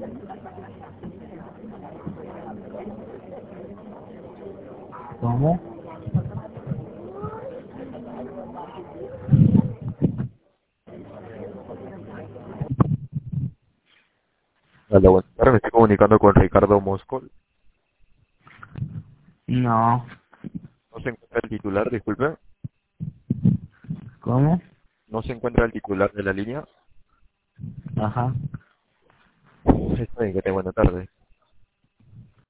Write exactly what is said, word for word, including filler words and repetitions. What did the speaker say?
¿Cómo? Hola, buenas tardes. Me estoy comunicando con Ricardo Moscol. No. No se encuentra el titular, disculpe. ¿Cómo? No se encuentra el titular de la línea. Ajá. Está bien, que tenga buena tarde.